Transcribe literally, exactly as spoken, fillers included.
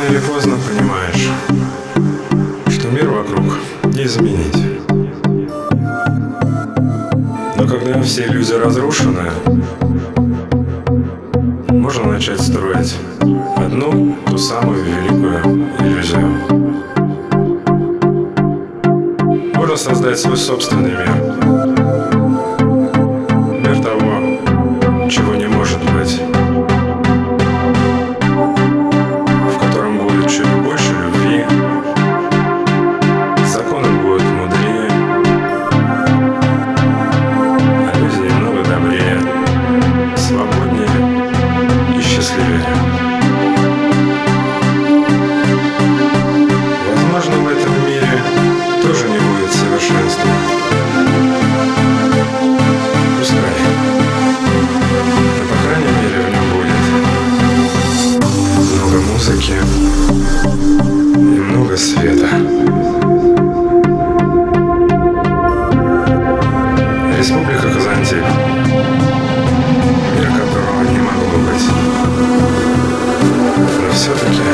или поздно понимаешь, что мир вокруг не изменить. Но когда все иллюзии разрушены, можно начать строить одну, ту самую великую иллюзию. Можно создать свой собственный мир. Мир того, чего не может быть. В котором будет чуть больше любви. Законы будут мудрее. А люди немного добрее, свободнее и счастливее. Возможно, в этом мире тоже не будет совершенства. Пускай. Но, по крайней мере, в нем будет много музыки и много света. Республика Казантип. Мир, которого не могло быть. Но все-таки